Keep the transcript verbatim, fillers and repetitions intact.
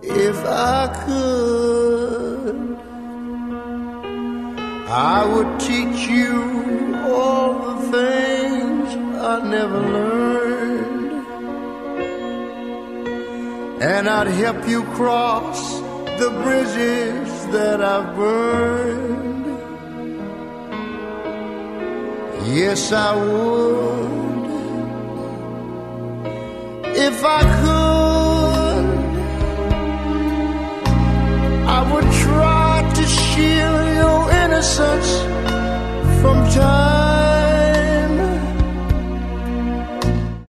If I could, I would teach you all the things I never learned, and I'd help you cross the bridges that I've burned. Yes, I would, if I could.